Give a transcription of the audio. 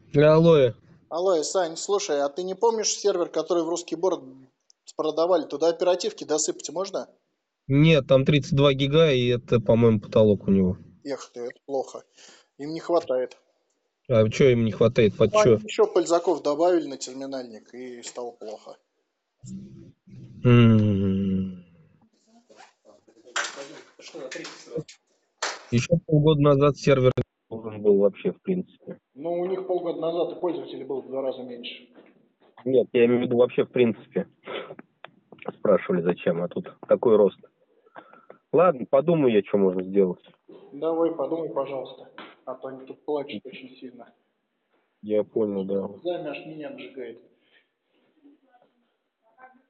Алло, Алло, Сань, слушай, а ты не помнишь сервер, который в Русский Бород продавали? Туда оперативки досыпать можно? нет, там 32 гига, и это, по-моему, потолок у него. Эх ты, это плохо. Им не хватает. А что им не хватает? Под Ну, они что? еще пользаков добавили на терминальник, и стало плохо. Еще полгода назад сервер не должен был вообще, в принципе. Ну, у них полгода назад и пользователей было в 2 раза меньше. Нет, я имею в виду вообще, в принципе. Спрашивали, зачем, а тут такой рост. Ладно, подумаю я, что можно сделать. Давай, подумай, пожалуйста. А то они тут плачут очень сильно. Я понял, да. Замяж меня обжигает.